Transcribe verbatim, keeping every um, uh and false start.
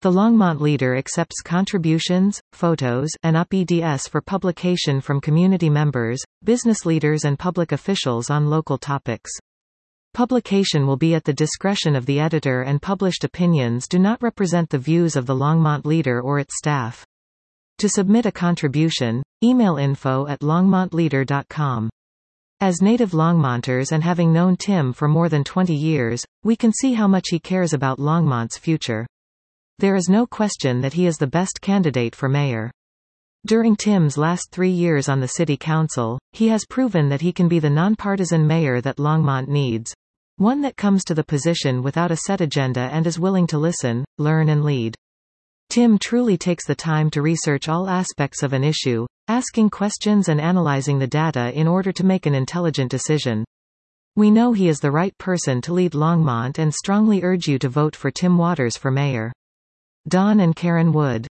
The Longmont Leader accepts contributions, photos, and U P E Ds for publication from community members, business leaders and public officials on local topics. Publication will be at the discretion of the editor, and published opinions do not represent the views of the Longmont Leader or its staff. To submit a contribution, email info at longmont leader dot com. As native Longmonters and having known Tim for more than twenty years, we can see how much he cares about Longmont's future. There is no question that he is the best candidate for mayor. During Tim's last three years on the city council, he has proven that he can be the nonpartisan mayor that Longmont needs. One that comes to the position without a set agenda and is willing to listen, learn and lead. Tim truly takes the time to research all aspects of an issue, asking questions and analyzing the data in order to make an intelligent decision. We know he is the right person to lead Longmont and strongly urge you to vote for Tim Waters for mayor. Don and Karen Wood.